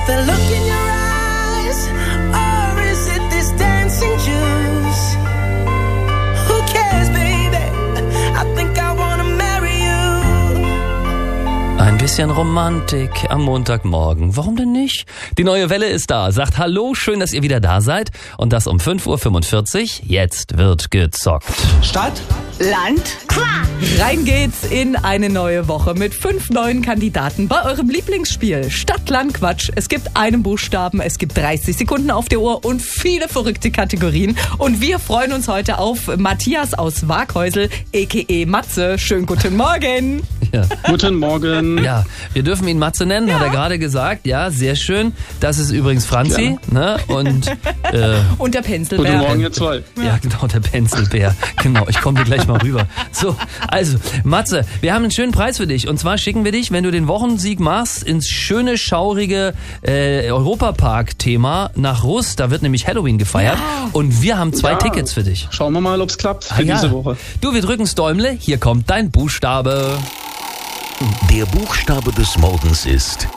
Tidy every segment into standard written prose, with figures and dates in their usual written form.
The look in your eyes, or is it this dancing juice? Who cares, baby? I think I wanna marry you. Ein bisschen Romantik am Montagmorgen. Warum denn nicht? Die neue Welle ist da. Sagt Hallo, schön, dass ihr wieder da seid. Und das um 5:45 Uhr. Jetzt wird gezockt. Stadt, Land, rein geht's in eine neue Woche mit 5 neuen Kandidaten bei eurem Lieblingsspiel Stadt, Land, Quatsch. Es gibt einen Buchstaben, es gibt 30 Sekunden auf der Uhr und viele verrückte Kategorien. Und wir freuen uns heute auf Matthias aus Waghäusel, a.k.a. Matze. Schönen guten Morgen. Ja. guten Morgen. Ja, wir dürfen ihn Matze nennen, hat er gerade gesagt. Ja, sehr schön. Das ist übrigens Franzi. Ne? Und der Penselbär. Guten Morgen, ihr zwei. ja, genau, der Penselbär. Genau, ich komme dir gleich mal rüber. So, also, Matze, wir haben einen schönen Preis für dich. Und zwar schicken wir dich, wenn du den Wochensieg machst, ins schöne, schaurige Europapark-Thema nach Rust. Da wird nämlich Halloween gefeiert. Ja. Und wir haben 2 Tickets für dich. Schauen wir mal, ob es klappt für diese Woche. Du, wir drücken Däumle. Hier kommt dein Buchstabe. Der Buchstabe des Morgens ist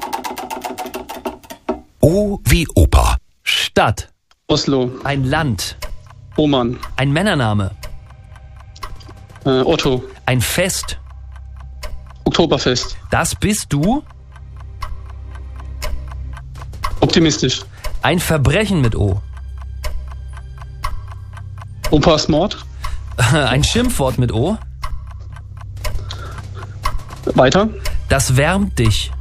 O wie Opa. Stadt. Oslo, Ein Land. Oman, Ein Männername. Otto, Ein Fest. Oktoberfest, Das bist du. optimistisch, Ein Verbrechen mit O. Opas Mord, Ein Schimpfwort mit O. weiter, Das wärmt dich.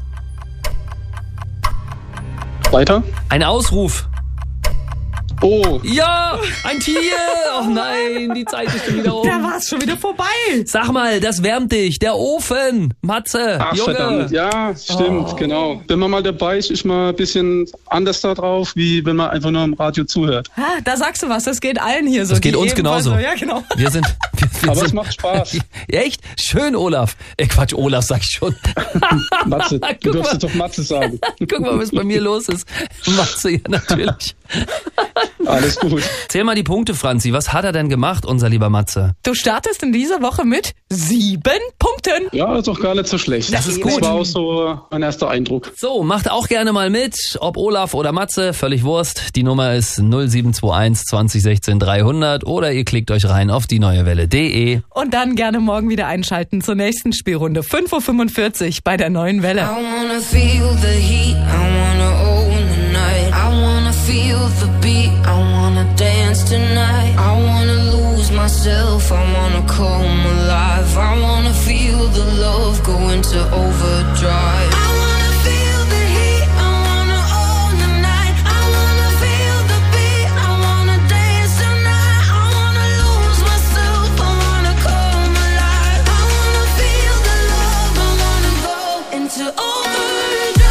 weiter, Ein Ausruf. oh, Ja, ein Tier. Oh nein, die Zeit ist schon wieder um. Da war's schon wieder vorbei. Sag mal, das wärmt dich. Der Ofen. Matze, ach Junge. verdammt, ja, stimmt, genau. Wenn man mal dabei ist, ist man ein bisschen anders da drauf, wie wenn man einfach nur im Radio zuhört. Da sagst du was, das geht allen hier so. Das geht die uns ebenfalls genauso. So, ja, genau. Wir sind... Wir Aber es sind macht Spaß. echt? Schön, Olaf. Quatsch, Olaf sag ich schon. Matze, Guck du dürftest mal. doch Matze sagen. Guck mal, was bei mir los ist. Matze, ja natürlich. Alles gut. Zähl mal die Punkte, Franzi. Was hat er denn gemacht, unser lieber Matze? Du startest in dieser Woche mit 7 Punkten. Ja, ist doch gar nicht so schlecht. Das ist gut. Das war auch so mein erster Eindruck. So, macht auch gerne mal mit, ob Olaf oder Matze, völlig Wurst. Die Nummer ist 0721 2016 300 oder ihr klickt euch rein auf dieneuewelle.de. Und dann gerne morgen wieder einschalten zur nächsten Spielrunde. 5:45 Uhr bei der neuen Welle. I wanna feel the heat, I wanna own the night. I wanna feel the beat, I wanna dance tonight. I wanna lose myself, I wanna come alive. I wanna feel the love go into overdrive. I wanna feel the heat, I wanna own the night. I wanna feel the beat, I wanna dance tonight. I wanna lose myself, I wanna come alive. I wanna feel the love, I wanna go into overdrive.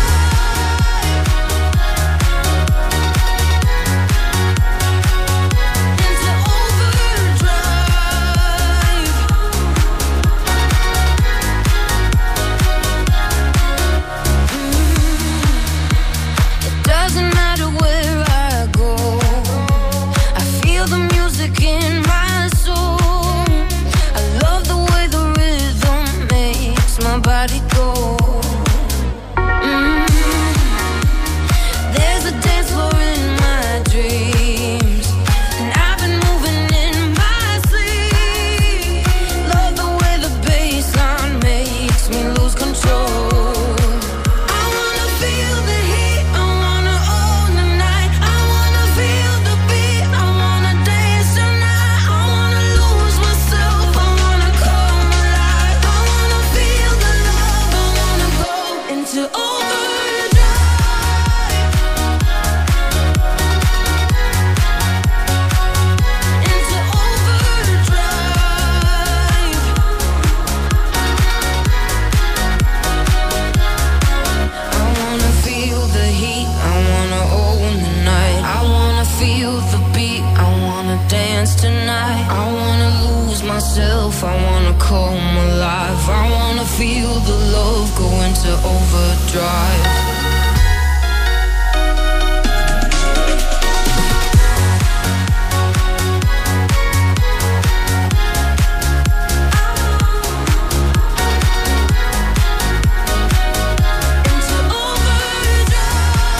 Into overdrive. It doesn't matter where I go, I feel the music in my soul. I love the way the rhythm makes my body go. There's a dance floor in my dreams, and I've been moving in my sleep. Love the way the bassline makes me lose control. I wanna feel the heat, I wanna own the night. I wanna feel the beat, I wanna dance tonight. I wanna lose myself, I wanna come alive. I wanna feel the love, I wanna go into overdrive. Into overdrive. I wanna feel the heat, I wanna own the night. I wanna feel the beat, I wanna dance tonight. I wanna lose myself, I wanna come alive. I wanna feel the love go into overdrive. Into overdrive.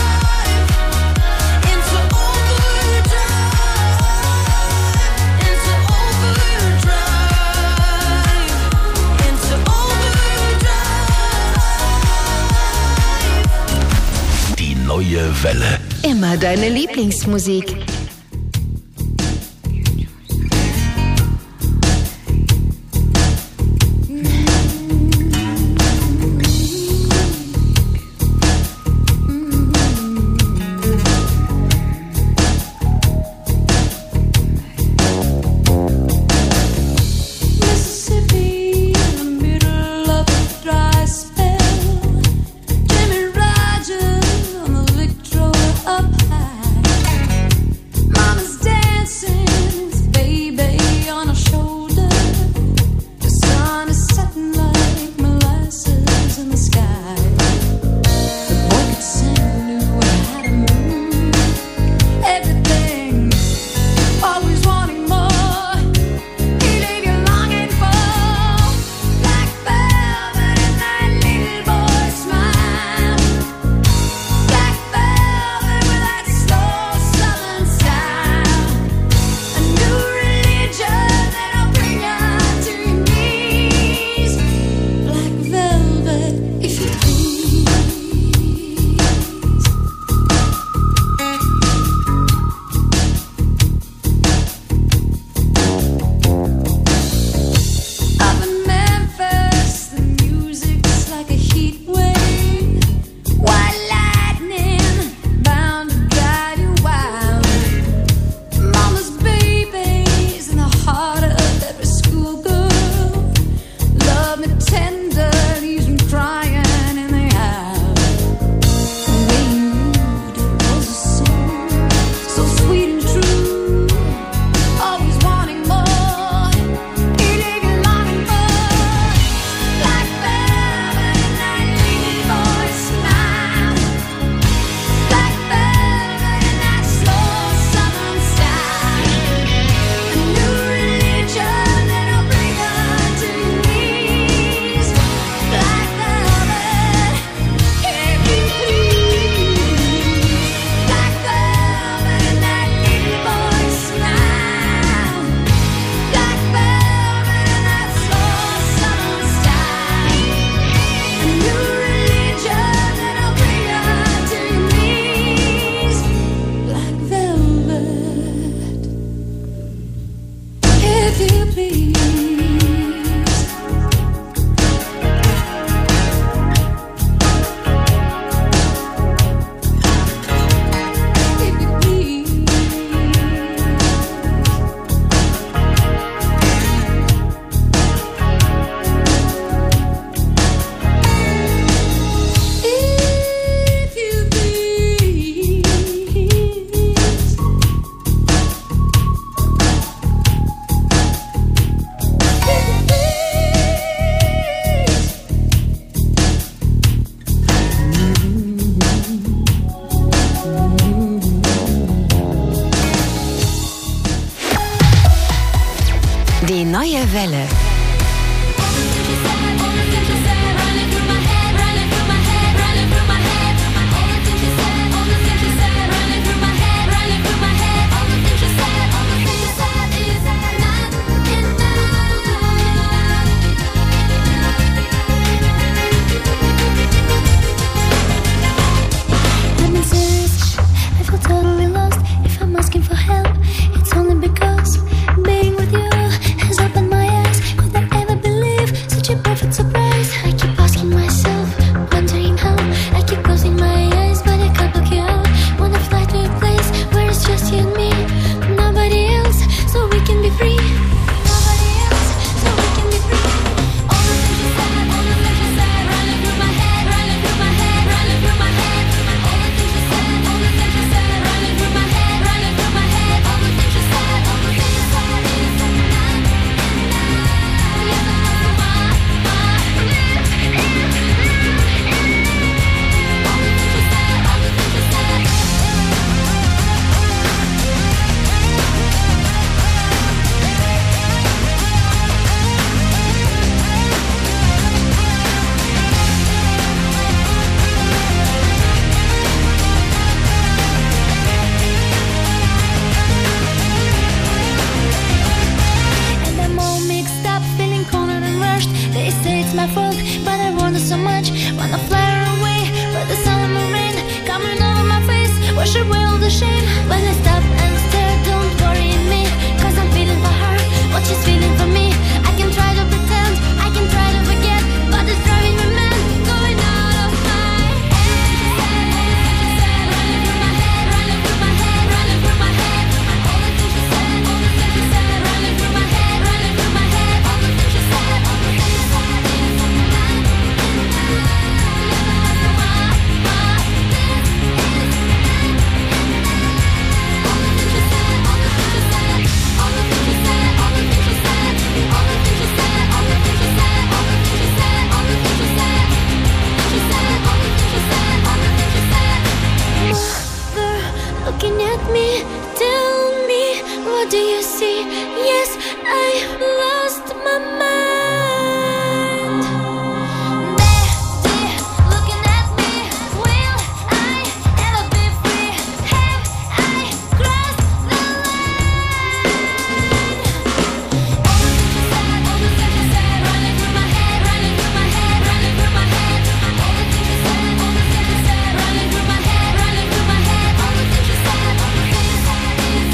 Welle. Immer deine Lieblingsmusik. Die neue Welle. Surprise, I keep shame when I stop and stare. Don't worry me, 'cause I'm feeling for her what she's feeling for me. I can try to pretend, I can try to forget, but it's driving me mad, going out of my head. Running through my head, running through my head, running through my head. All the things she said, all the things she said, running through my head, running through my head. All the things she said, all the things she said. Looking at me, tell me, what do you see? Yes, I lost my mind. Daddy, looking at me, will I ever be free? Have I crossed the line? All the things she said, running through my head, running through my head, running through my head. All the things she said, all the things she said, running through my head, running through my head. All the things she said, all the things she said.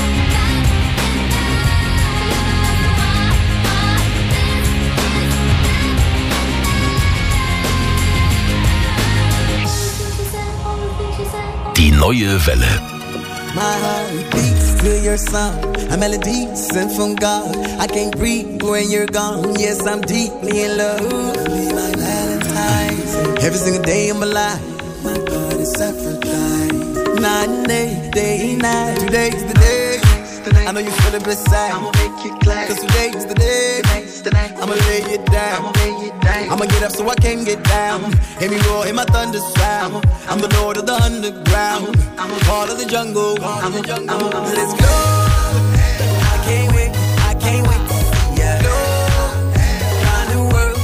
Die neue Welle. My heart beats to your song. A melody sent from God. I can't breathe when you're gone. Yes, I'm deeply in love. Be my Valentine. Every single day of my life, my God is Aphrodite. Night and day, night. Today's the day. I know you feel it beside. I'ma make you glad. 'Cause today's the day. I'ma lay it down. I'ma get up so I can get down. Hear me roar in my thunder sound. I'm the lord of the underground. I'm a part of the jungle. Let's go. I can't wait to see ya. Round the world.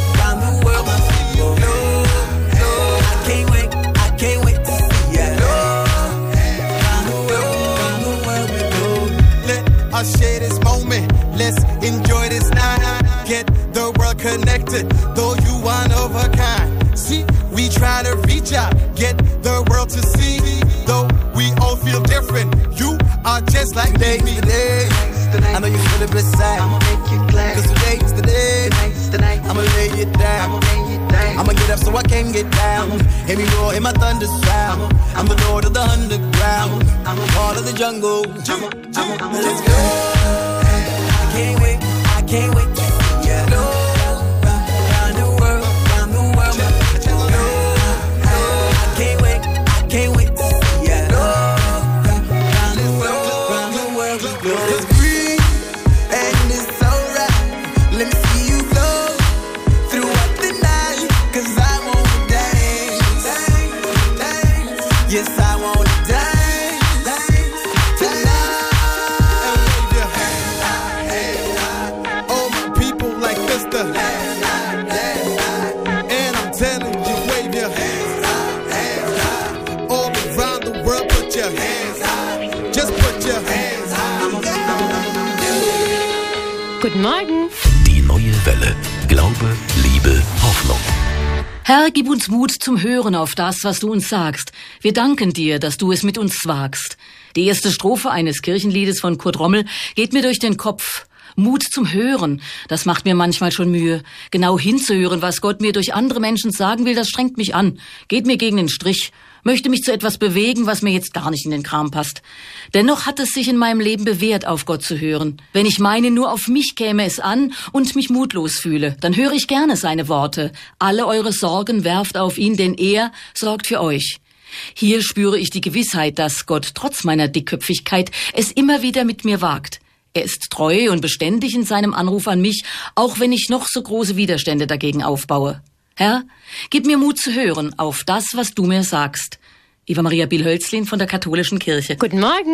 I can't wait to see ya. Round the world we go. Let us share this moment. Let's enjoy this night. Get the world connected, though you one of a kind. See, we try to reach out, get the world to see. Though we all feel different, you are just like today's the day. I know you feel it beside. I'ma make you glad. 'Cause today's the day. I'ma lay it down. I'ma get up so I can get down. Hear me roar in my thunder sound. I'm the lord of the underground. I'm a part of the jungle. Let's go. I can't wait to see ya. Round the world. I can't wait to see ya. Round the world we go. It's free and it's alright. Let me see you flow throughout the night. 'Cause I wanna dance. Yes, I wanna dance tonight. and wave your hand. All my people like Mr. And I'm telling you, wave your hands. All around the world, put your hands. Just put your hands. Guten Morgen. Die neue Welle. Glaube, Liebe, Hoffnung. Herr, gib uns Mut zum Hören auf das, was du uns sagst. Wir danken dir, dass du es mit uns wagst. Die erste Strophe eines Kirchenliedes von Kurt Rommel geht mir durch den Kopf. Mut zum Hören, das macht mir manchmal schon Mühe. Genau hinzuhören, was Gott mir durch andere Menschen sagen will, das strengt mich an, geht mir gegen den Strich, möchte mich zu etwas bewegen, was mir jetzt gar nicht in den Kram passt. Dennoch hat es sich in meinem Leben bewährt, auf Gott zu hören. Wenn ich meine, nur auf mich käme es an und mich mutlos fühle, dann höre ich gerne seine Worte. Alle eure Sorgen werft auf ihn, denn er sorgt für euch. Hier spüre ich die Gewissheit, dass Gott trotz meiner Dickköpfigkeit es immer wieder mit mir wagt. Er ist treu und beständig in seinem Anruf an mich, auch wenn ich noch so große Widerstände dagegen aufbaue. Herr, gib mir Mut zu hören auf das, was du mir sagst. Eva Maria Biel-Hölzlin von der Katholischen Kirche. Guten Morgen.